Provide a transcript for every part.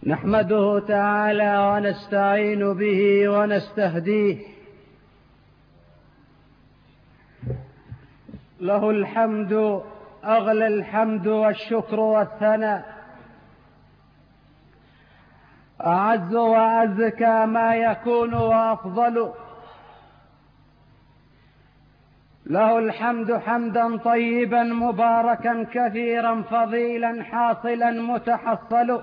نحمده تعالى ونستعين به ونستهديه، له الحمد أغلى الحمد والشكر والثناء، أعز وأزكى ما يكون وأفضل، له الحمد حمدا طيبا مباركا كثيرا فضيلا حاصلا متحصل،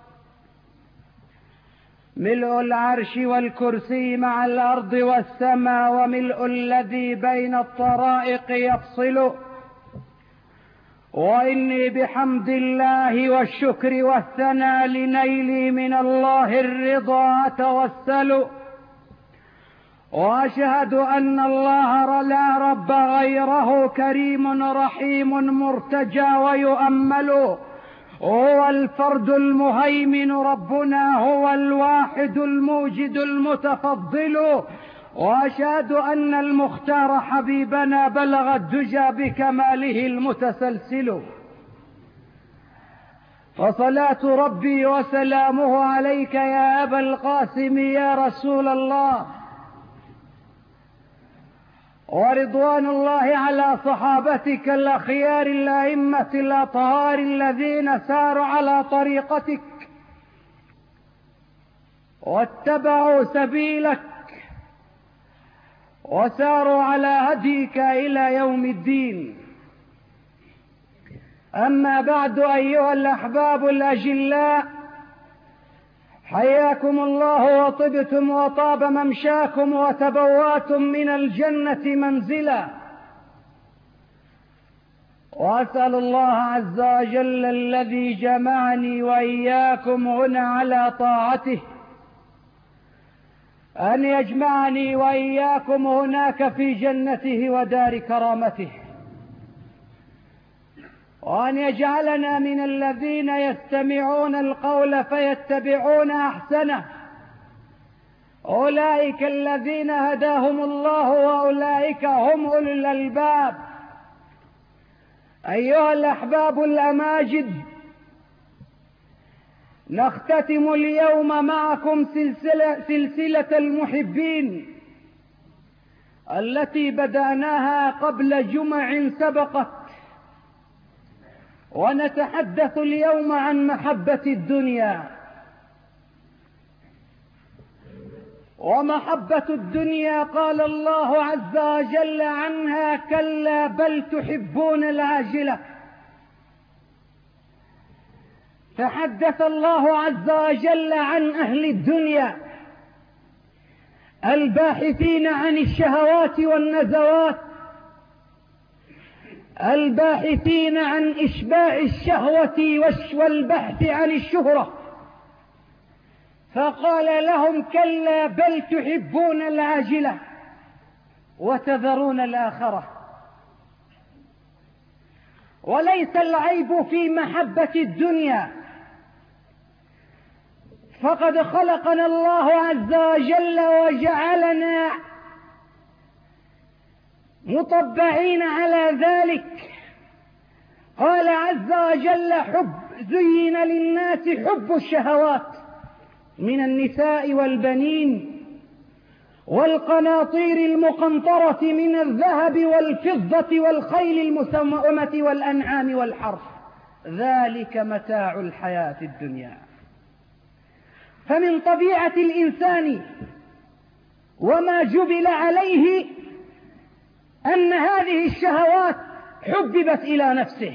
ملء العرش والكرسي مع الأرض والسماء وملء الذي بين الطرائق يفصل، وإني بحمد الله والشكر والثناء لنيلي من الله الرضا أتوسل، وأشهد أن الله لا رب غيره كريم رحيم مرتجى ويؤمل، هو الفرد المهيمن ربنا، هو الواحد الموجد المتفضل، وأشهد أن المختار حبيبنا بلغ الدجى بكماله المتسلسل، فصلاة ربي وسلامه عليك يا أبا القاسم يا رسول الله، ورضوان الله على صحابتك الأخيار الأئمة الأطهار الذين ساروا على طريقتك واتبعوا سبيلك وساروا على هديك إلى يوم الدين. أما بعد أيها الأحباب الأجلاء، حياكم الله وطبتم وطاب ممشاكم وتبواتم من الجنة منزلا، وأسأل الله عز وجل الذي جمعني وإياكم هنا على طاعته أن يجمعني وإياكم هناك في جنته ودار كرامته، وأن يجعلنا من الذين يستمعون القول فيتبعون أحسنه، أولئك الذين هداهم الله وأولئك هم أولو الألباب. أيها الأحباب الأماجد، نختتم اليوم معكم سلسلة المحبين التي بدأناها قبل جمع سبقت، ونتحدث اليوم عن محبة الدنيا. ومحبة الدنيا قال الله عز وجل عنها: كلا بل تحبون العاجلة. تحدث الله عز وجل عن أهل الدنيا الباحثين عن الشهوات والنزوات، الباحثين عن إشباع الشهوة والبحث عن الشهرة، فقال لهم: كلا بل تحبون العاجلة وتذرون الآخرة. وليس العيب في محبة الدنيا، فقد خلقنا الله عز وجل وجعلنا مطبعين على ذلك. قال عز وجل: زين للناس حب الشهوات من النساء والبنين والقناطير المقنطرة من الذهب والفضة والخيل المسومة والأنعام والحرث، ذلك متاع الحياة الدنيا. فمن طبيعة الإنسان وما جبل عليه أن هذه الشهوات حببت إلى نفسه،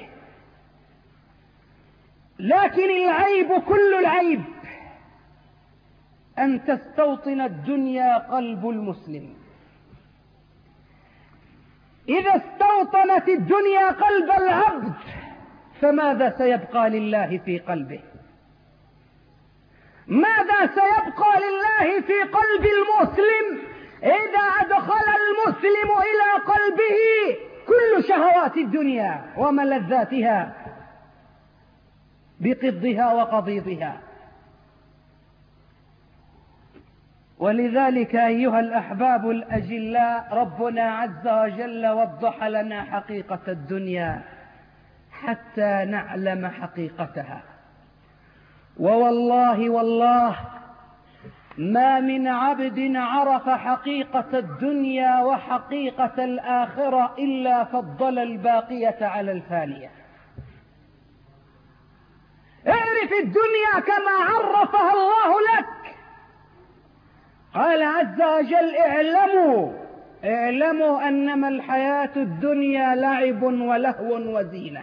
لكن العيب كل العيب أن تستوطن الدنيا قلب المسلم. إذا استوطنت الدنيا قلب العبد فماذا سيبقى لله في قلبه؟ ماذا سيبقى لله في قلب المسلم إذا أدخل المسلم إلى قلبه كل شهوات الدنيا وملذاتها بقضها وقضيضها؟ ولذلك أيها الأحباب الأجلاء، ربنا عز وجل وضح لنا حقيقة الدنيا حتى نعلم حقيقتها. ووالله والله ما من عبد عرف حقيقة الدنيا وحقيقة الآخرة إلا فضل الباقية على الفانية. اعرف الدنيا كما عرفها الله لك. قال عز وجل: اعلموا أنما الحياة الدنيا لعب ولهو وزينة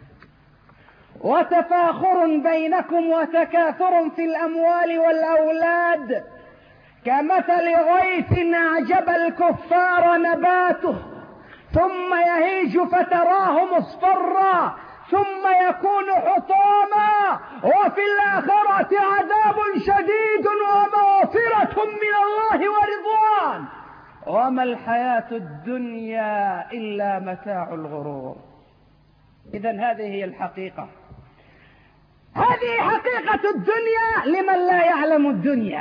وتفاخر بينكم وتكاثر في الأموال والأولاد كمثل غيث أعجب الكفار نباته ثم يهيج فتراه مصفرا ثم يكون حطاما وفي الآخرة عذاب شديد ومغفرة من الله ورضوان وما الحياة الدنيا إلا متاع الغرور. إذن هذه هي الحقيقة، هذه حقيقة الدنيا لمن لا يعلم الدنيا،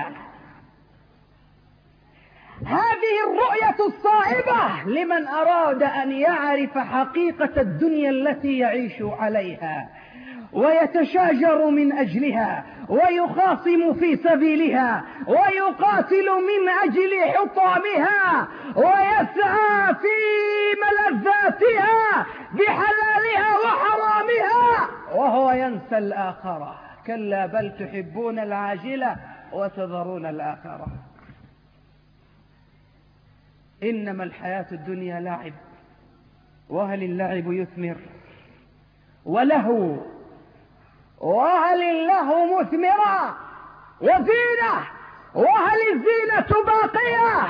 هذه الرؤية الصائبة لمن أراد أن يعرف حقيقة الدنيا التي يعيش عليها ويتشاجر من أجلها ويخاصم في سبيلها ويقاتل من أجل حطامها ويسعى في ملذاتها بحلالها وحرامها وهو ينسى الآخرة. كلا بل تحبون العاجلة وتذرون الآخرة. إنما الحياة الدنيا لعب، وهل اللعب يثمر؟ ولهو، وهل اللهو مثمرة؟ وزينة، وهل الزينة باقية؟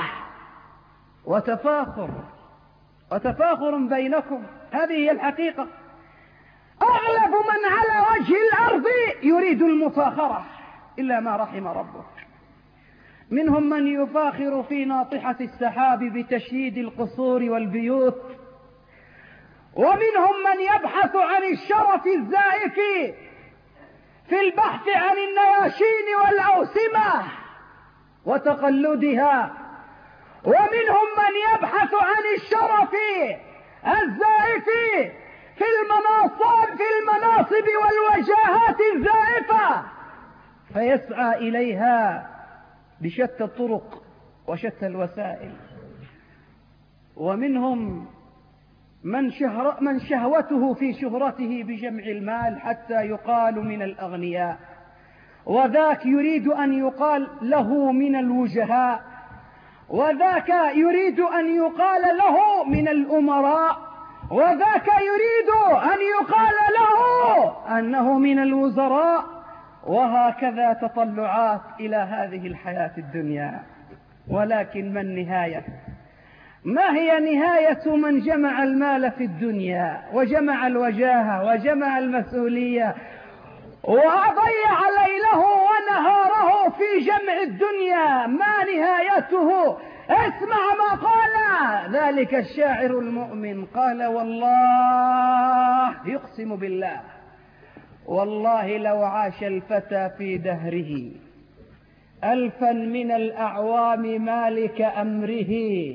وتفاخر بينكم، هذه هي الحقيقة. أغلب من على وجه الأرض يريد المفاخرة إلا ما رحم ربك. منهم من يفاخر في ناطحة السحاب بتشييد القصور والبيوت، ومنهم من يبحث عن الشرف الزائف في البحث عن النياشين والأوسمة وتقلدها، ومنهم من يبحث عن الشرف الزائف في المناصب والوجاهات الزائفة فيسعى إليها بشتى الطرق وشتى الوسائل. ومنهم من شهوته في شهرته بجمع المال حتى يقال من الأغنياء، وذاك يريد أن يقال له من الوجهاء، وذاك يريد أن يقال له من الأمراء، وذاك يريد أن يقال له أنه من الوزراء، وهكذا تطلعات إلى هذه الحياة الدنيا. ولكن ما النهاية؟ ما هي نهاية من جمع المال في الدنيا وجمع الوجاهة وجمع المسؤولية وضيع ليله ونهاره في جمع الدنيا؟ ما نهايته؟ اسمع ما قال ذلك الشاعر المؤمن، قال: والله، يقسم بالله، والله لو عاش الفتى في دهره 1000 من الأعوام مالك أمره،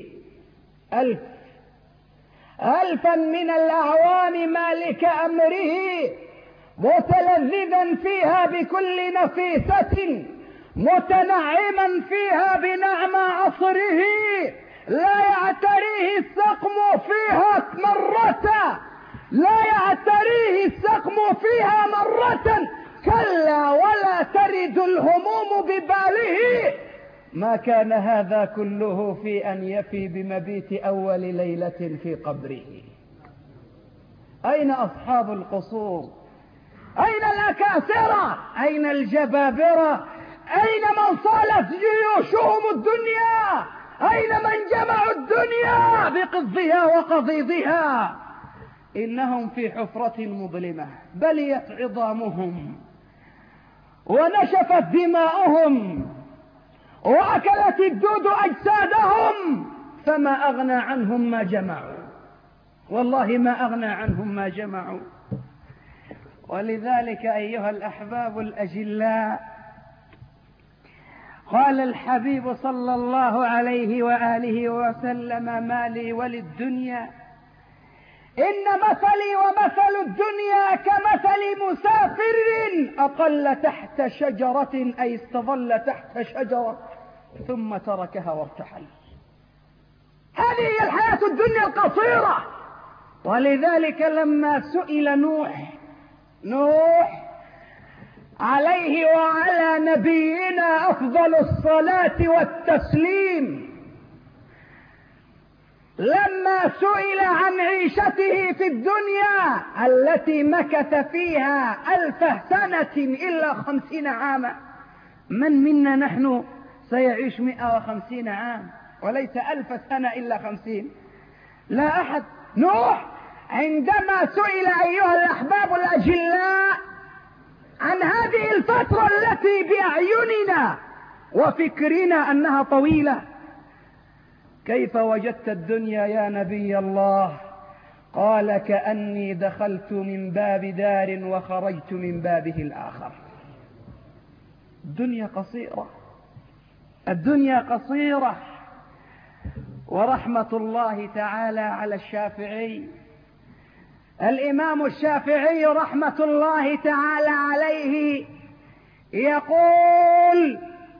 1000 من الأعوام مالك أمره، متلذذا فيها بكل نفيسة، متنعما فيها بنعم عصره، لا يعتريه السقم فيها مرة، لا يعتريه السقم فيها مرة، كلا ولا ترد الهموم بباله. ما كان هذا كله في أن يفي بمبيت أول ليلة في قبره. أين أصحاب القصور؟ أين الأكاسرة؟ أين الجبابرة؟ أين من صالت جيوشهم الدنيا؟ أين من جمعوا الدنيا بقضها وقضيضها؟ إنهم في حفرة مظلمة، بليت عظامهم ونشفت دماؤهم وأكلت الدود أجسادهم، فما أغنى عنهم ما جمعوا، والله ما أغنى عنهم ما جمعوا. ولذلك أيها الأحباب الأجلاء، قال الحبيب صلى الله عليه وآله وسلم: ما لي وللدنيا إن مثلي ومثل الدنيا كمثل مسافر أقل تحت شجرة، أي استظل تحت شجرة ثم تركها وارتحل. هذه هي الحياة الدنيا القصيرة. ولذلك لما سئل نوح عليه وعلى نبينا أفضل الصلاة والتسليم، لما سئل عن عيشته في الدنيا التي مكث فيها 1000 سنة إلا 50 عاما، من منا نحن سيعيش 150 عام وليس 1000 سنة إلا 50؟ لا أحد. نوح عندما سئل أيها الأحباب الأجلاء عن هذه الفترة التي بأعيننا وفكرنا أنها طويلة، كيف وجدت الدنيا يا نبي الله؟ قال كأني دخلت من باب دار وخرجت من بابه الآخر. الدنيا قصيرة، الدنيا قصيرة. ورحمة الله تعالى على الشافعي، الإمام الشافعي رحمة الله تعالى عليه يقول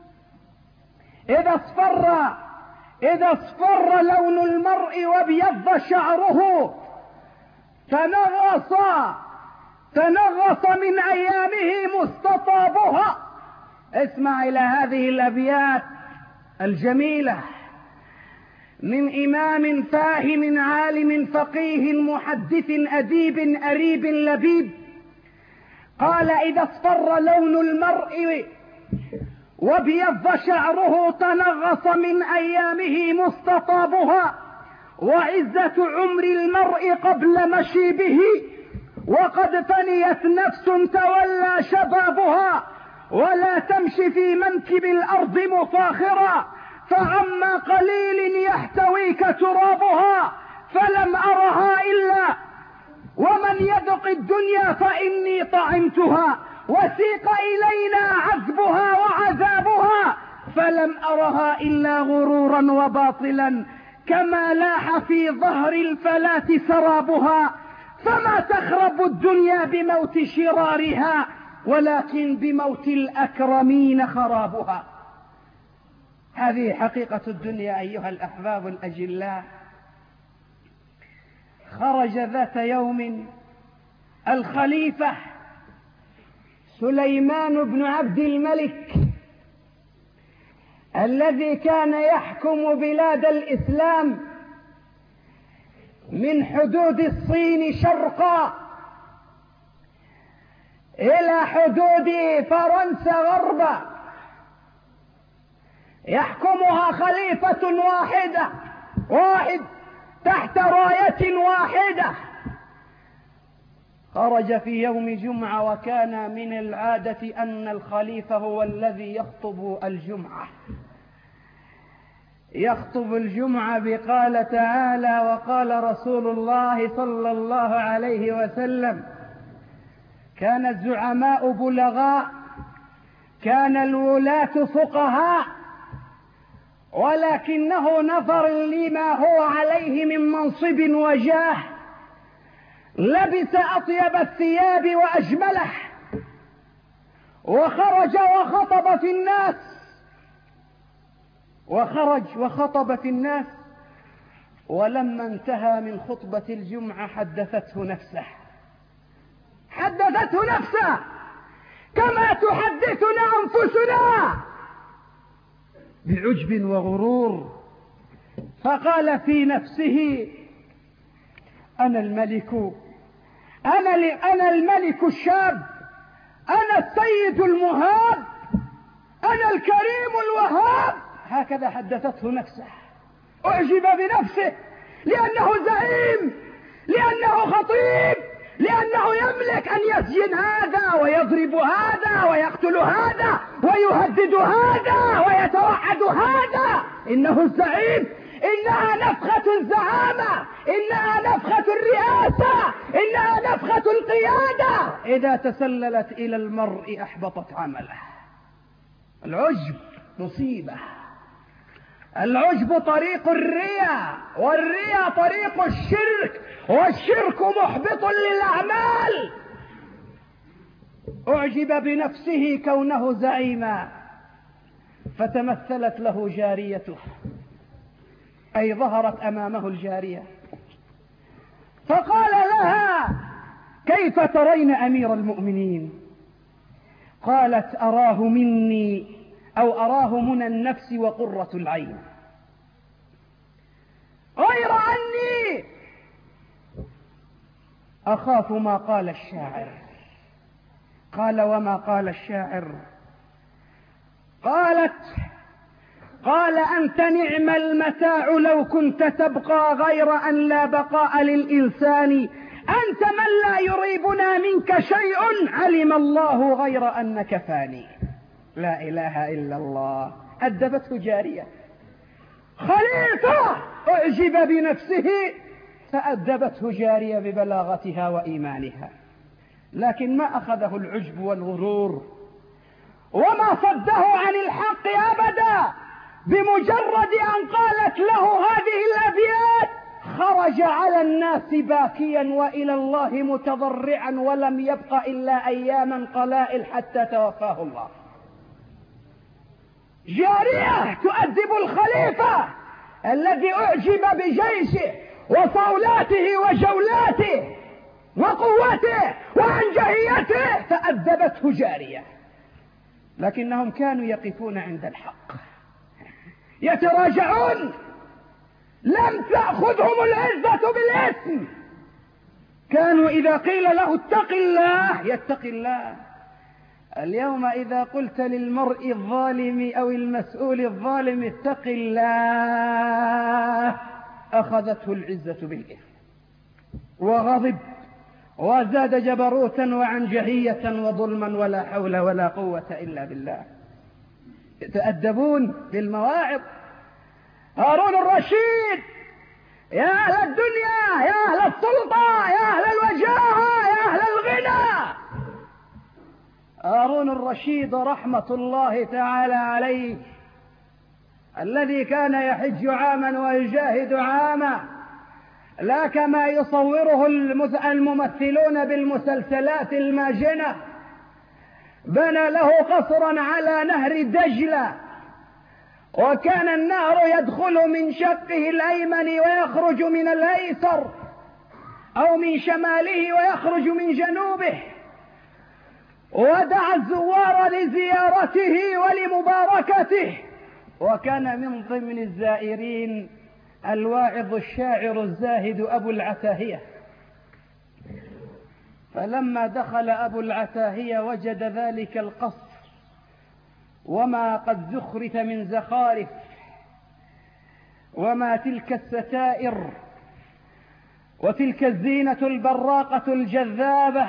إذا اصفر لون المرء وابيض شعره تنغص من أيامه مستطابها. اسمع إلى هذه الأبيات الجميلة من إمام فاهم عالم فقيه محدث أديب أريب لبيب، قال إذا اصفر لون المرء وابيض شعره تنغص من أيامه مستطابها، وعزة عمر المرء قبل مشيبه، وقد فنيت نفس تولى شبابها، ولا تمشي في منكب الأرض مفاخرا، فعما قليل يحتويك ترابها، فلم أرها إلا ومن يذق الدنيا فإني طعمتها، وسيق إلينا عذبها وعذابها، فلم أرها إلا غرورا وباطلا، كما لاح في ظهر الفلاة سرابها، فما تخرب الدنيا بموت شرارها، ولكن بموت الأكرمين خرابها. هذه حقيقة الدنيا أيها الأحباب الأجلاء. خرج ذات يوم الخليفة سليمان بن عبد الملك الذي كان يحكم بلاد الإسلام من حدود الصين شرقا إلى حدود فرنسا غربا، يحكمها خليفة واحد تحت راية واحدة. خرج في يوم جمعة، وكان من العادة أن الخليفة هو الذي يخطب الجمعة بقال تعالى وقال رسول الله صلى الله عليه وسلم: كان الزعماء بلغاء، كان الولاة فقهاء، ولكنه نظر لما هو عليه من منصب وجاه، لبس أطيب الثياب وأجمله، وخرج وخطب في الناس، ولما انتهى من خطبة الجمعة حدثته نفسه كما تحدثنا أنفسنا بعجب وغرور، فقال في نفسه: أنا الملك الشاب، أنا السيد المهاب، أنا الكريم الوهاب. هكذا حدثته نفسه. أعجب بنفسه لأنه زعيم، لأنه خطيب، لأنه يملك أن يسجن هذا ويضرب هذا ويقتل هذا ويهدد هذا ويتوعد هذا. إنه الزعيم، إنها نفخة الزعامة، إنها نفخة الرئاسة، إنها نفخة القيادة. إذا تسللت إلى المرء أحبطت عمله. العجب مصيبة، العجب طريق الرياء، والرياء طريق الشرك، والشرك محبط للأعمال. أعجب بنفسه كونه زعيما، فتمثلت له جاريته، أي ظهرت أمامه الجارية، فقال لها: كيف ترين أمير المؤمنين؟ قالت: أراه مني، أو أراه من النفس وقرة العين، غير أني أخاف ما قال الشاعر. قال: وما قال الشاعر؟ قال: أنت نعم المتاع لو كنت تبقى، غير أن لا بقاء للإنسان، أنت من لا يريبنا منك شيء، علم الله غير أنك فاني. لا إله إلا الله. أدبته جارية، خليفة أعجب بنفسه، فأدبته جارية ببلاغتها وإيمانها. لكن ما أخذه العجب والغرور وما صده عن الحق أبدا. بمجرد أن قالت له هذه الأبيات خرج على الناس باكيا وإلى الله متضرعا، ولم يبق إلا أياما قلائل حتى توفاه الله. جارية تؤدب الخليفة الذي أعجب بجيشه وصولاته وجولاته وقوته وعنجهيته، فأدبته جارية. لكنهم كانوا يقفون عند الحق، يتراجعون، لم تأخذهم العزة بالاسم. كانوا إذا قيل له اتق الله يتقي الله. اليوم إذا قلت للمرء الظالم أو المسؤول الظالم اتق الله، أخذته العزة بالإثم وغضب وزاد جبروتا وعنجهية وظلما، ولا حول ولا قوة إلا بالله. يتأدبون بالمواعظ. هارون الرشيد: يا أهل الدنيا، يا أهل السلطة، يا أهل الوجاهة، يا أهل الغنى. هارون الرشيد رحمة الله تعالى عليه، الذي كان يحج عاما ويجاهد عاما، لا كما يصوره الممثلون بالمسلسلات الماجنة. بنى له قصرا على نهر دجلة، وكان النهر يدخل من شقه الأيمن ويخرج من الأيسر، أو من شماله ويخرج من جنوبه، ودعا الزوار لزيارته ولمباركته. وكان من ضمن الزائرين الواعظ الشاعر الزاهد أبو العتاهية. فلما دخل أبو العتاهية وجد ذلك القصر وما قد زخرف من زخارف، وما تلك الستائر وتلك الزينة البراقة الجذابة،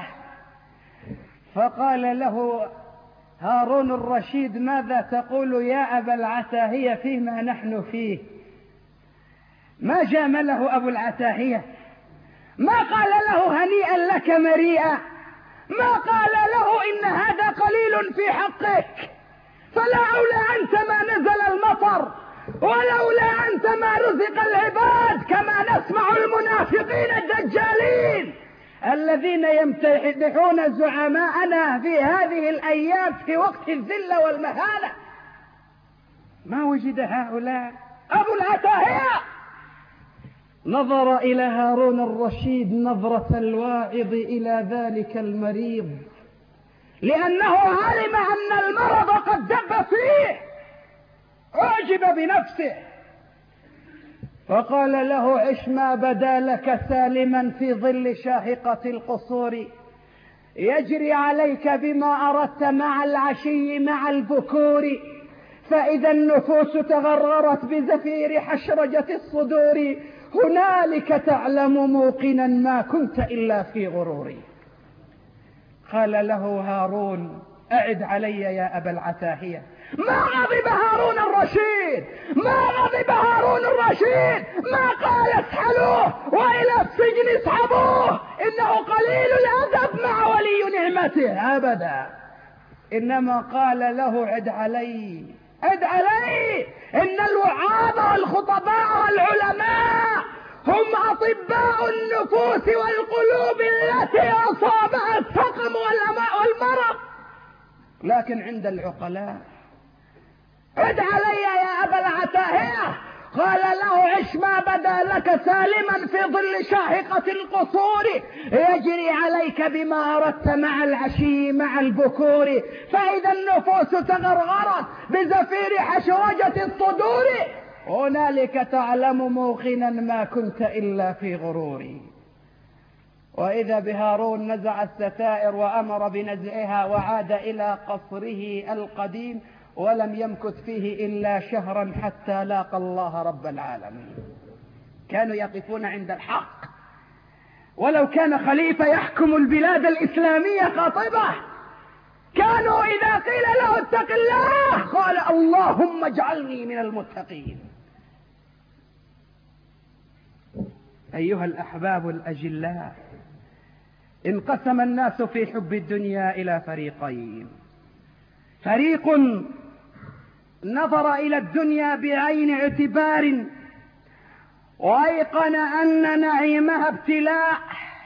فقال له هارون الرشيد: ماذا تقول يا أبا العتاهية فيما نحن فيه؟ ما جامله أبو العتاهية، ما قال له هنيئا لك مريئا، ما قال له إن هذا قليل في حقك، فلولا أنت ما نزل المطر، ولولا أنت ما رزق العباد، كما نسمع المنافقين الدجالين الذين يمتدحون زعماءنا في هذه الأيام في وقت الذلة والمهانة. ما وجد هؤلاء. أبو العتاهية نظر إلى هارون الرشيد نظرة الواعظ إلى ذلك المريض، لأنه علم أن المرض قد دب فيه، أعجب بنفسه، فقال له: عش ما بدا لك سالما في ظل شاهقة القصور، يجري عليك بما أردت مع العشي مع البكور، فإذا النفوس تغرغرت بزفير حشرجة الصدور، هنالك تعلم موقنا ما كنت إلا في غرور. قال له هارون: أعد علي يا أبا العتاهية. ما غضب هارون الرشيد، ما غضب هارون الرشيد، ما قال اسحلوه وإلى السجن اسحبوه، إنه قليل الأدب مع ولي نعمته، أبدا. إنما قال له: عد علي، عد علي إن الوعاظ والخطباء والعلماء هم أطباء النفوس والقلوب التي أصابها السقم والمرض، لكن عند العقلاء عد علي يا أبا العتاهية. قال له عش ما بدا لك سالما في ظل شاهقة القصور، يجري عليك بما أردت مع العشي مع البكور، فإذا النفوس تغرغرت بزفير حشوجة الصدور، هنالك تعلم موقنا ما كنت إلا في غرور. وإذا بهارون نزع الستائر وأمر بنزعها وعاد إلى قصره القديم، ولم يمكث فيه إلا شهرا حتى لاقى الله رب العالمين. كانوا يقفون عند الحق، ولو كان خليفة يحكم البلاد الإسلامية قاطبة، كانوا إذا قيل له اتق الله قال اللهم اجعلني من المتقين. أيها الأحباب الأجلاء، انقسم الناس في حب الدنيا إلى فريقين: فريق نظر إلى الدنيا بعين اعتبار وأيقن أن نعيمها ابتلاء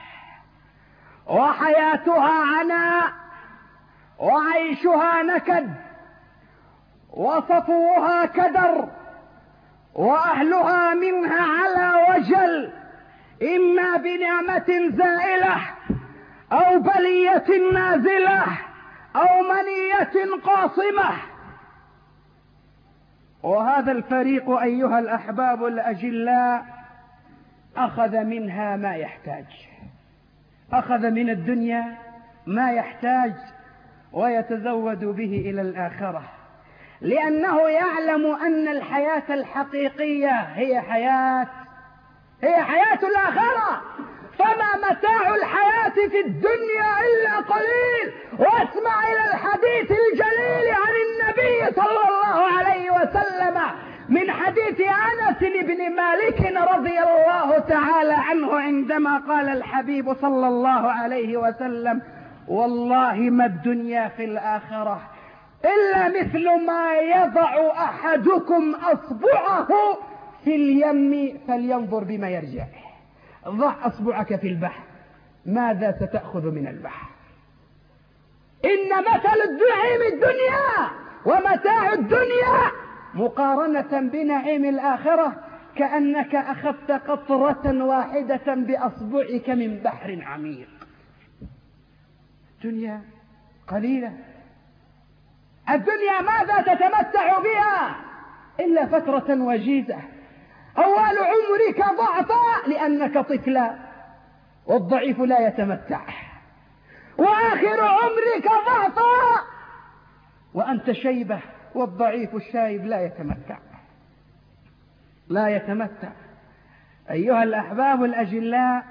وحياتها عناء وعيشها نكد وصفوها كدر وأهلها منها على وجل، إما بنعمة زائلة أو بلية نازلة أو منية قاصمة. وهذا الفريق أيها الأحباب الأجلاء أخذ منها ما يحتاج، أخذ من الدنيا ما يحتاج ويتزود به إلى الآخرة، لأنه يعلم أن الحياة الحقيقية هي حياة الآخرة. فما متاع الحياة في الدنيا إلا قليل. واسمع إلى الحديث الجليل عن النبي صلى الله عليه وسلم من حديث أنس بن مالك رضي الله تعالى عنه، عندما قال الحبيب صلى الله عليه وسلم: والله ما الدنيا في الآخرة إلا مثل ما يضع أحدكم أصبعه في اليم فلينظر بما يرجع. ضع أصبعك في البحر، ماذا ستأخذ من البحر؟ إن مثل النعيم الدنيا ومتاع الدنيا مقارنة بنعيم الآخرة كأنك أخذت قطرة واحدة بأصبعك من بحر عميق. الدنيا قليلة، الدنيا ماذا تتمتع بها إلا فترة وجيزة. أول عمرك ضعفا لأنك طفلا، والضعيف لا يتمتع، وآخر عمرك ضعفا وأنت شيبة، والضعيف الشايب لا يتمتع. أيها الأحباب الأجلاء،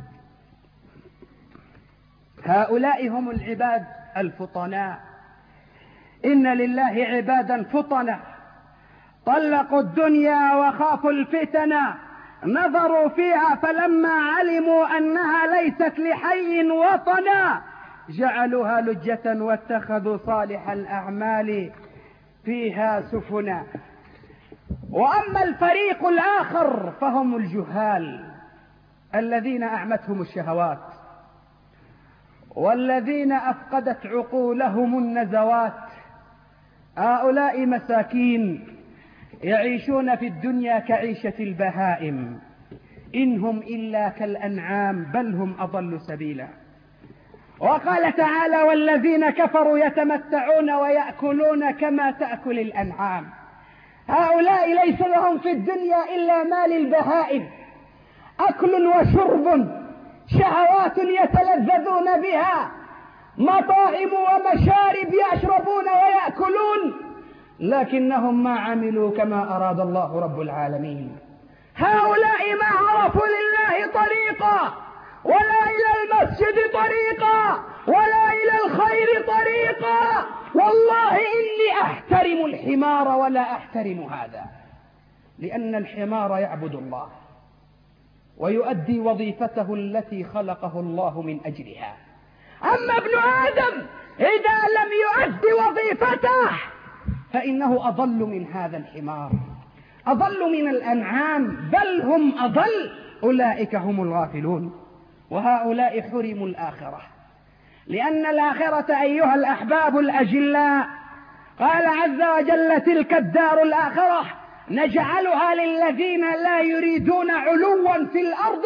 هؤلاء هم العباد الفطناء. إن لله عبادا فطنا طلقوا الدنيا وخافوا الفتن، نظروا فيها فلما علموا أنها ليست لحي وطنا جعلوها لجة واتخذوا صالح الأعمال فيها سفنا. وأما الفريق الآخر فهم الجهال الذين أعمتهم الشهوات، والذين أفقدت عقولهم النزوات. هؤلاء مساكين يعيشون في الدنيا كعيشة البهائم، إنهم إلا كالأنعام بل هم أضل سبيلا. وقال تعالى: والذين كفروا يتمتعون ويأكلون كما تأكل الأنعام. هؤلاء ليس لهم في الدنيا إلا ما للبهائم، أكل وشرب، شهوات يتلذذون بها، مطاعم ومشارب يشربون ويأكلون، لكنهم ما عملوا كما أراد الله رب العالمين. هؤلاء ما عرفوا لله طريقا، ولا إلى المسجد طريقا، ولا إلى الخير طريقا. والله إني أحترم الحمار ولا أحترم هذا، لأن الحمار يعبد الله ويؤدي وظيفته التي خلقه الله من أجلها. أما ابن آدم إذا لم يؤدي وظيفته فإنه أضل من هذا الحمار، أضل من الأنعام، بل هم أضل، أولئك هم الغافلون. وهؤلاء حرموا الآخرة، لأن الآخرة أيها الأحباب الأجلاء قال عز وجل: تلك الدار الآخرة نجعلها للذين لا يريدون علوا في الأرض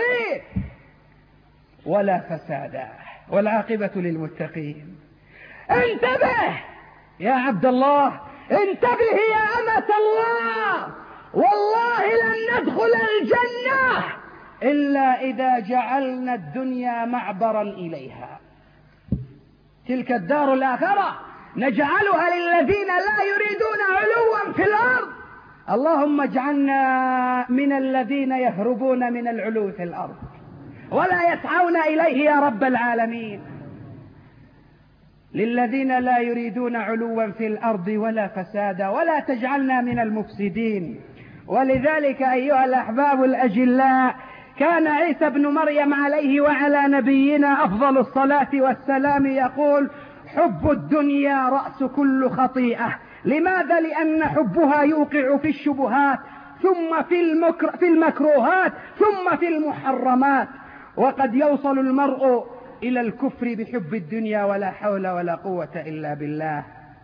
ولا فسادا والعاقبة للمتقين. انتبه يا عبد الله، انتبه يا أمة الله، والله لن ندخل الجنة إلا إذا جعلنا الدنيا معبرا إليها. تلك الدار الآخرة نجعلها للذين لا يريدون علوا في الأرض، اللهم اجعلنا من الذين يهربون من العلو في الأرض ولا يسعون إليه يا رب العالمين. للذين لا يريدون علوا في الأرض ولا فسادا ولا تجعلنا من المفسدين. ولذلك أيها الأحباب الأجلاء كان عيسى بن مريم عليه وعلى نبينا أفضل الصلاة والسلام يقول: حب الدنيا رأس كل خطيئة. لماذا؟ لأن حبها يوقع في الشبهات، ثم في المكروهات، ثم في المحرمات، وقد يوصل المرء إلى الكفر بحب الدنيا ولا حول ولا قوة إلا بالله.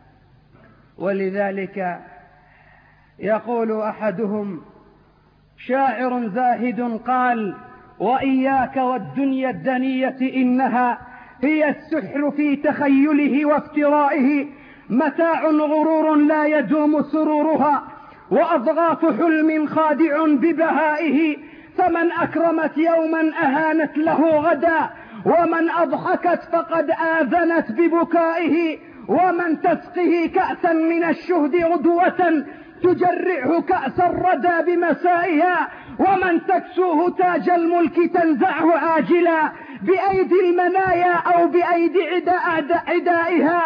ولذلك يقول أحدهم شاعر زاهد قال: وإياك والدنيا الدنية إنها هي السحر في تخيله وافترائه، متاع غرور لا يدوم سرورها، وأضغاث حلم خادع ببهائه، فمن أكرمت يوما أهانت له غدا، ومن أضحكت فقد آذنت ببكائه، ومن تسقه كأسا من الشهد غدوة تجرعه كأس الردى بمسائها، ومن تكسوه تاج الملك تنزعه عاجلا بأيدي المنايا أو بأيدي عدائها.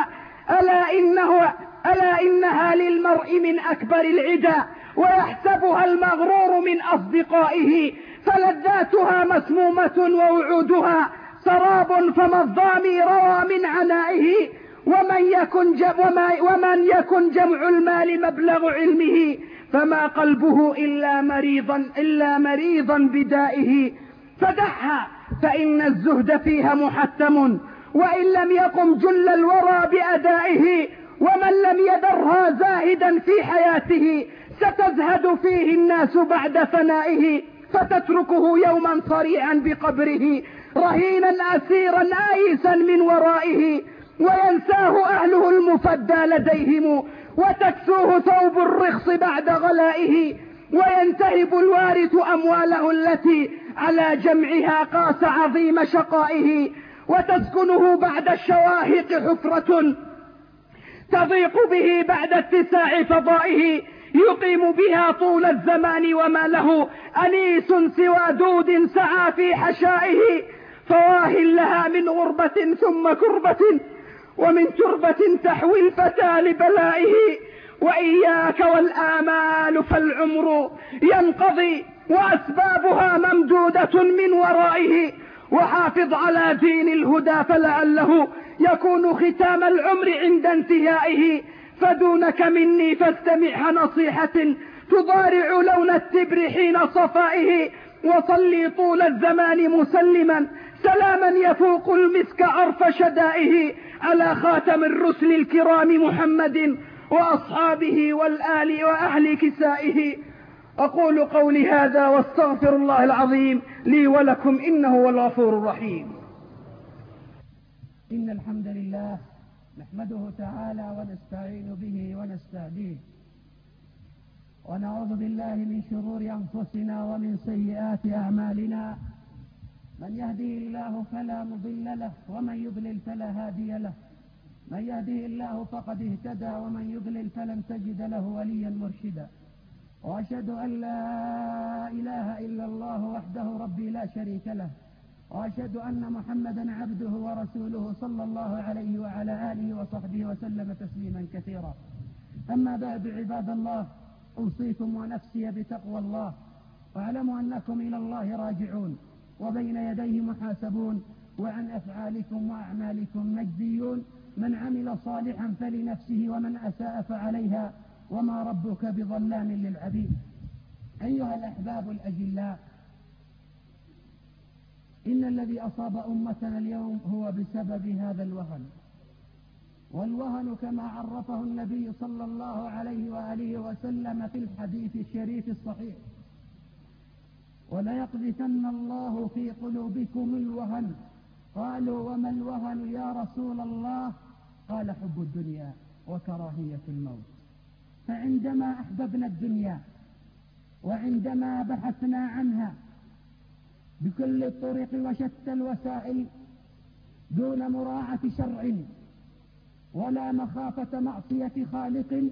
ألا إنها للمرء من أكبر العدا، ويحسبها المغرور من أصدقائه، فلذاتها مسمومة ووعودها سراب، فما الضامي روى من عنائه، ومن يكن جمع المال مبلغ علمه، فما قلبه إلا مريضا بدائه. فدعها فإن الزهد فيها محتم، وإن لم يقم جل الورى بأدائه، ومن لم يذرها زاهدا في حياته ستزهد فيه الناس بعد فنائه، فتتركه يوما صريعا بقبره، رهينا أسيرا آيسا من ورائه، وينساه أهله المفدى لديهم، وتكسوه ثوب الرخص بعد غلائه، وينتهب الوارث أمواله التي على جمعها قاس عظيم شقائه، وتسكنه بعد الشواهق حفرة تضيق به بعد اتساع فضائه، يقيم بها طول الزمان وما له أنيس سوى دود سعى في حشائه، فواه لها من غربة ثم كربة، ومن تربة تحوي الفتى لبلائه. وإياك والآمال فالعمر ينقضي وأسبابها ممدودة من ورائه، وحافظ على دين الهدى فلعله يكون ختام العمر عند انتهائه. فدونك مني فاستمع نصيحة تضارع لون التبر حين صفائه، وصلي طول الزمان مسلما سلاما يفوق المسك عرف شدائه، على خاتم الرسل الكرام محمد وأصحابه والآل وأهل كسائه. أقول قولي هذا واستغفر الله العظيم لي ولكم إنه هو الغفور الرحيم. إن الحمد لله نحمده تعالى ونستعين به ونستهديه، ونعوذ بالله من شرور أنفسنا ومن سيئات أعمالنا، من يهديه الله فلا مضل له ومن يضلل فلا هادي له، من يهديه الله فقد اهتدى ومن يضلل فلن تجد له وليا مرشدا. وأشهد أن لا إله إلا الله وحده ربي لا شريك له، وأشهد أن محمدا عبده ورسوله صلى الله عليه وعلى آله وصحبه وسلم تسليما كثيرا. أما بعد عباد الله، أوصيكم ونفسي بتقوى الله، واعلموا أنكم إلى الله راجعون وبين يديه محاسبون، وعن أفعالكم وأعمالكم مجزيون، من عمل صالحا فلنفسه ومن أساء فعليها وما ربك بظلام للعبيد. أيها الأحباب الأجلاء، إن الذي أصاب أمتنا اليوم هو بسبب هذا الوهن، والوهن كما عرفه النبي صلى الله عليه وآله وسلم في الحديث الشريف الصحيح: وليقذفن الله في قلوبكم الوهن. قالوا: وما الوهن يا رسول الله؟ قال: حب الدنيا وكراهية الموت. فعندما أحببنا الدنيا وعندما بحثنا عنها بكل الطرق وشتى الوسائل دون مراعاة شرع ولا مخافة معصية خالق،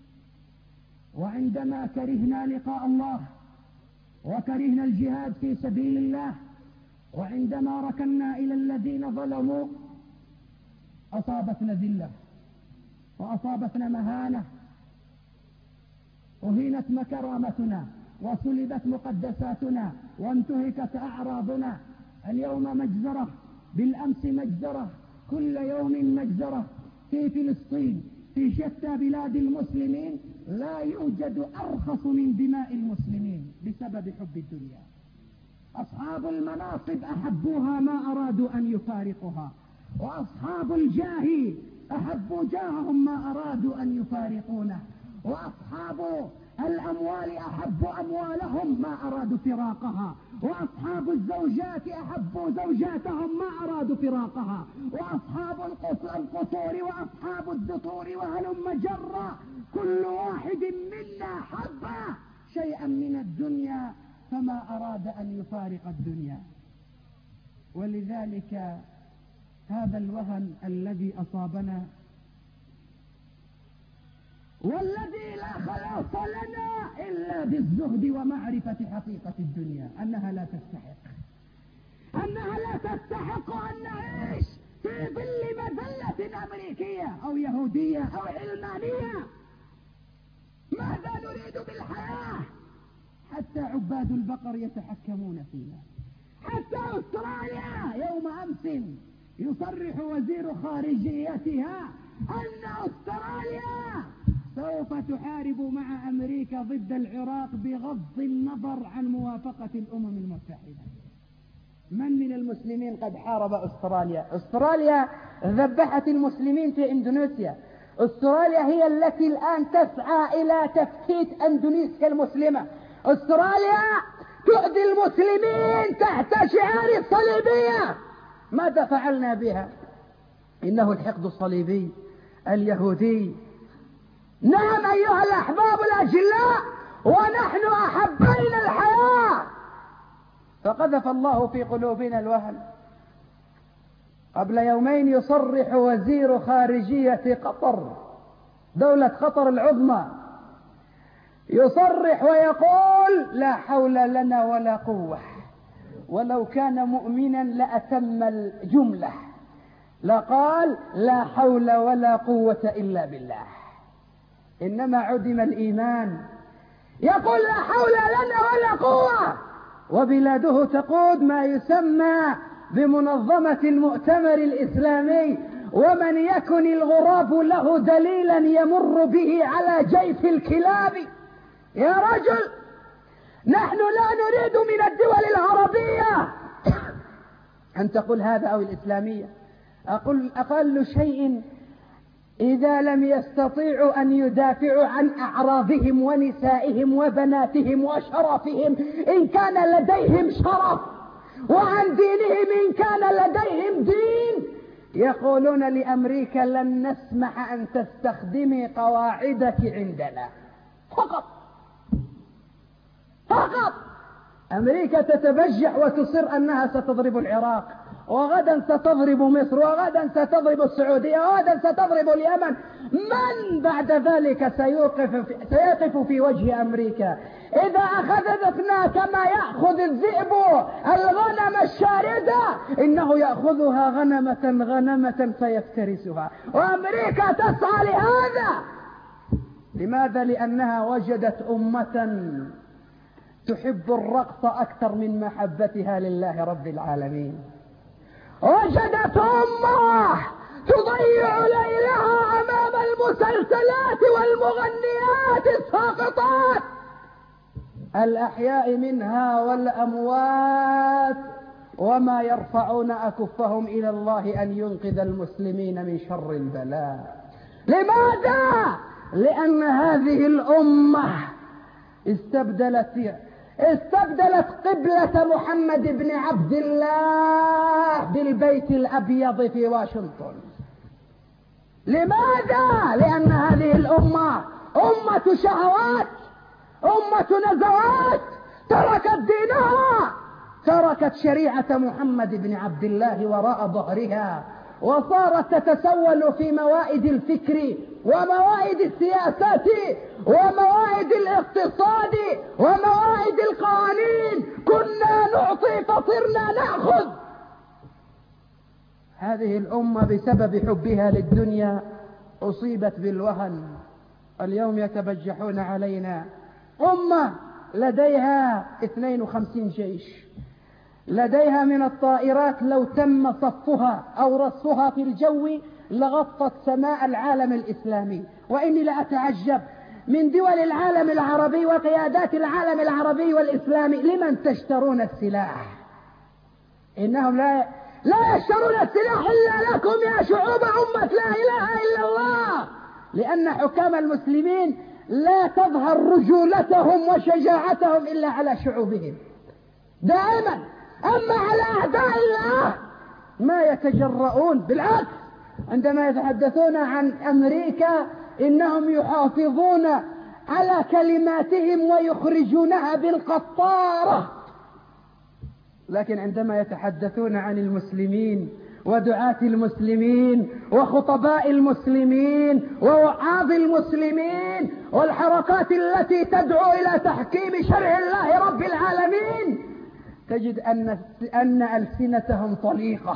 وعندما كرهنا لقاء الله وكرهنا الجهاد في سبيل الله، وعندما ركنا إلى الذين ظلموا، أصابتنا ذلة وأصابتنا مهانة، أهينت مكرامتنا وسلبت مقدساتنا وانتهكت أعراضنا. اليوم مجزرة، بالأمس مجزرة، كل يوم مجزرة في فلسطين، في شتى بلاد المسلمين. لا يوجد أرخص من دماء المسلمين بسبب حب الدنيا. أصحاب المناصب أحبوها ما أرادوا أن يفارقها، وأصحاب الجاه أحبوا جاههم ما أرادوا أن يفارقونه، وأصحاب الأموال أحبوا أموالهم ما أرادوا فراقها، وأصحاب الزوجات أحبوا زوجاتهم ما أرادوا فراقها، وأصحاب القصور وأصحاب الدثور وهلم جرا، كل واحد منا حب شيئا من الدنيا فما أراد أن يفارق الدنيا. ولذلك هذا الوهن الذي أصابنا والذي لا خلاص لنا إلا بالزهد ومعرفة حقيقة الدنيا، أنها لا تستحق أن نعيش في ظل مذلة أمريكية أو يهودية أو علمانية. ماذا نريد بالحياة؟ حتى عباد البقر يتحكمون فينا، حتى أستراليا يوم أمس يصرح وزير خارجيتها أن أستراليا سوف تحارب مع أمريكا ضد العراق بغض النظر عن موافقة الأمم المتحدة. من المسلمين قد حارب أستراليا؟ أستراليا ذبحت المسلمين في إندونيسيا. أستراليا هي التي الآن تسعى إلى تفتيت أندونيسيا المسلمة. أستراليا تؤذي المسلمين تحت شعار الصليبية. ماذا فعلنا بها؟ إنه الحقد الصليبي اليهودي. نعم أيها الأحباب الأجلاء، ونحن أحبين الحياة، فقذف الله في قلوبنا الوهن. قبل يومين يصرح وزير خارجية قطر، دولة قطر العظمى، يصرح ويقول: لا حول لنا ولا قوة. ولو كان مؤمنا لأتم الجملة، لقال: لا حول ولا قوة إلا بالله. إنما عدم الإيمان. يقول: لا حول لنا ولا قوة، وبلاده تقود ما يسمى بمنظمة المؤتمر الإسلامي، ومن يكن الغراب له دليلا يمر به على جيف الكلاب. يا رجل، نحن لا نريد من الدول العربية أن تقول هذا أو الإسلامية. أقل شيء إذا لم يستطيعوا أن يدافعوا عن أعراضهم ونسائهم وبناتهم وشرفهم إن كان لديهم شرف، وعن دينهم إن كان لديهم دين، يقولون لأمريكا: لن نسمح أن تستخدمي قواعدك عندنا. فقط أمريكا تتبجح وتصر أنها ستضرب العراق، وغدا ستضرب مصر، وغدا ستضرب السعودية، وغدا ستضرب اليمن. من بعد ذلك سيقف في وجه أمريكا؟ إذا أخذتنا كما يأخذ الذئب الغنم الشاردة، إنه يأخذها غنمة فيفترسها. وأمريكا تسعى لهذا. لماذا؟ لأنها وجدت أمة تحب الرقص أكثر من محبتها لله رب العالمين. وجدت أمة تضيع ليلها أمام المسلسلات والمغنيات الساقطات الأحياء منها والأموات، وما يرفعون أكفهم إلى الله أن ينقذ المسلمين من شر البلاء. لماذا؟ لأن هذه الأمة استبدلت قبلة محمد بن عبد الله بالبيت الأبيض في واشنطن. لماذا؟ لأن هذه الأمة أمة شهوات، أمة نزوات، تركت دينها، تركت شريعة محمد بن عبد الله وراء ظهرها، وصارت تتسول في موائد الفكر وموائد السياسات وموائد الاقتصاد وموائد القوانين. كنا نعطي فصرنا نأخذ. هذه الأمة بسبب حبها للدنيا أصيبت بالوهن. اليوم يتبجحون علينا. أمة لديها 52 جيش، لديها من الطائرات لو تم صفها أو رصها في الجو لغطت سماء العالم الإسلامي. وإني لأتعجب من دول العالم العربي وقيادات العالم العربي والإسلامي، لمن تشترون السلاح؟ إنهم لا يشترون السلاح إلا لكم يا شعوب أمة لا إله إلا الله، لأن حكام المسلمين لا تظهر رجولتهم وشجاعتهم إلا على شعوبهم دائما. أما على أعداء الله ما يتجرؤون، بالعكس عندما يتحدثون عن أمريكا إنهم يحافظون على كلماتهم ويخرجونها بالقطارة، لكن عندما يتحدثون عن المسلمين ودعاة المسلمين وخطباء المسلمين ووعاظ المسلمين والحركات التي تدعو إلى تحكيم شرع الله رب العالمين، تجد أن ألسنتهم طليقة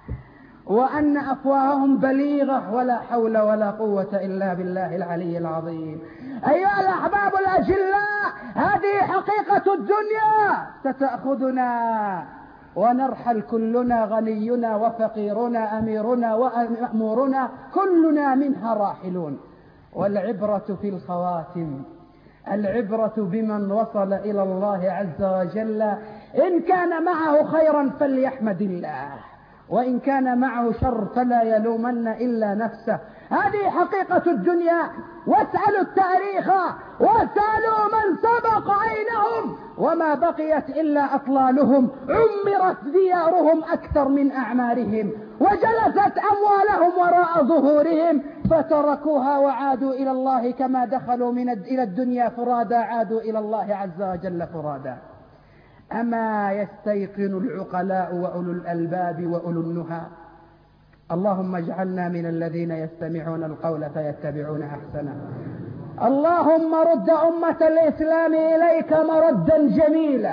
وأن أفواههم بليغة، ولا حول ولا قوة إلا بالله العلي العظيم. أيها الأحباب الأجلاء، هذه حقيقة الدنيا ستأخذنا ونرحل كلنا، غنينا وفقيرنا، أميرنا ومأمورنا، كلنا منها راحلون. والعبرة في الخواتم، العبرة بمن وصل إلى الله عز وجل. إن كان معه خيرا فليحمد الله، وإن كان معه شر فلا يلومن إلا نفسه. هذه حقيقة الدنيا. واسألوا التاريخ واسألوا من سبق عينهم وما بقيت إلا أطلالهم، عمرت ديارهم أكثر من أعمارهم، وجلست أموالهم وراء ظهورهم، فتركوها وعادوا إلى الله كما دخلوا إلى الدنيا فرادا، عادوا إلى الله عز وجل فرادا. أما يستيقن العقلاء وأولو الألباب وأولو النهى؟ اللهم اجعلنا من الذين يستمعون القول فيتبعون أحسنه. اللهم رد أمة الإسلام إليك مردا جميلا،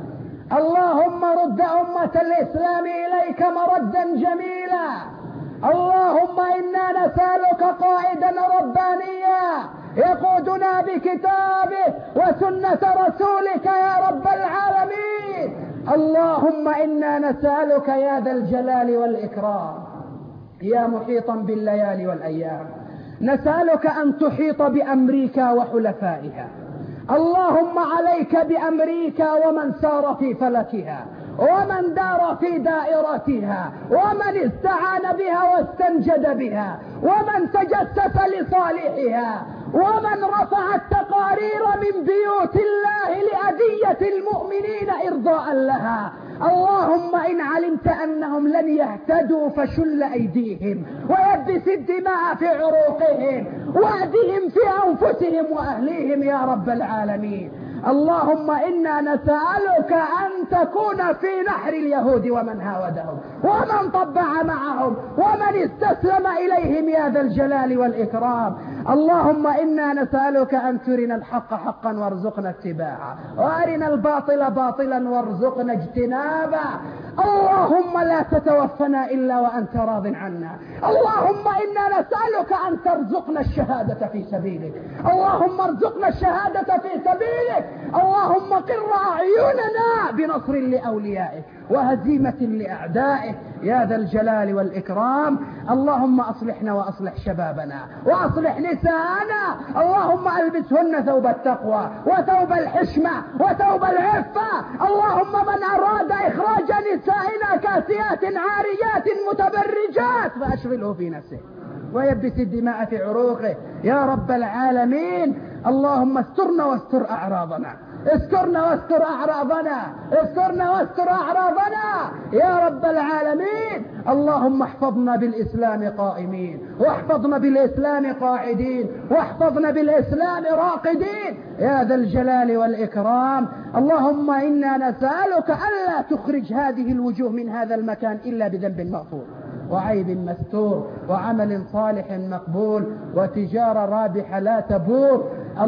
اللهم رد أمة الإسلام إليك مردا جميلا. اللهم إنا نسألك قائدا ربانيا يقودنا بكتابه وسنة رسولك يا رب العالمين. اللهم إنا نسألك يا ذا الجلال والإكرام، يا محيطا بالليالي والأيام، نسألك أن تحيط بأمريكا وحلفائها. اللهم عليك بأمريكا ومن سار في فلكها ومن دار في دائرتها ومن استعان بها واستنجد بها ومن تجسس لصالحها ومن رفع التقارير من بيوت الله لأذية المؤمنين إرضاء لها. اللهم إن علمت أنهم لن يهتدوا فشل أيديهم ويبس الدماء في عروقهم وأذهم في أنفسهم وأهليهم يا رب العالمين. اللهم إنا نسألك أن تكون في نحر اليهود ومن هاودهم ومن طبع معهم ومن استسلم إليهم يا ذا الجلال والإكرام. اللهم إنا نسألك أن ترنا الحق حقا وارزقنا اتباعه وأرنا الباطل باطلا وارزقنا اجتنابه. اللهم لا تتوفنا إلا وأنت راض عنا. اللهم إنا نسألك أن ترزقنا الشهادة في سبيلك. اللهم ارزقنا الشهادة في سبيلك. اللهم قر أعيننا بنصر لأوليائك وهزيمة لأعدائك يا ذا الجلال والإكرام. اللهم أصلحنا وأصلح شبابنا وأصلح نساءنا، اللهم ألبسهن ثوب التقوى وثوب الحشمة وثوب العفة. اللهم من أراد إخراج نسائنا كاسيات عاريات متبرجات فأشغله في نفسه ويبس الدماء في عروقه يا رب العالمين. اللهم استرنا واستر أعراضنا، استرنا واستر أعراضنا، استرنا واستر أعراضنا يا رب العالمين. اللهم احفظنا بالإسلام قائمين، واحفظنا بالإسلام قاعدين، واحفظنا بالإسلام راقدين يا ذا الجلال والإكرام. اللهم إنا نسألك ألا تخرج هذه الوجوه من هذا المكان إلا بذنب مغفور وعيب مستور وعمل صالح مقبول وتجارة رابحة لا تبور.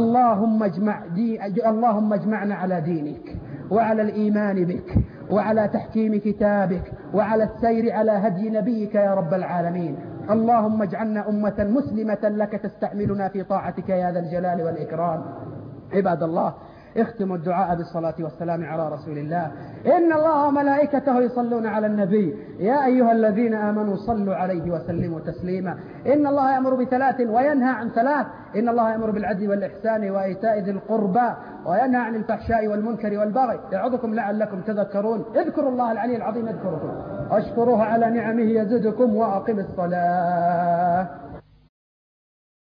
اللهم اجمعنا على دينك وعلى الإيمان بك وعلى تحكيم كتابك وعلى السير على هدي نبيك يا رب العالمين. اللهم اجعلنا أمة مسلمة لك تستعملنا في طاعتك يا ذا الجلال والإكرام. عباد الله، اختموا الدعاء بالصلاة والسلام على رسول الله. إن الله وملائكته يصلون على النبي يا أيها الذين آمنوا صلوا عليه وسلموا تسليما. إن الله يأمر بثلاث وينهى عن ثلاث: إن الله يأمر بالعدل والإحسان وإيتاء ذي القربى وينهى عن الفحشاء والمنكر والبغي يعظكم لعلكم تذكرون. اذكروا الله العلي العظيم يذكركم، واشكروه على نعمه يزدكم، وأقم الصلاة.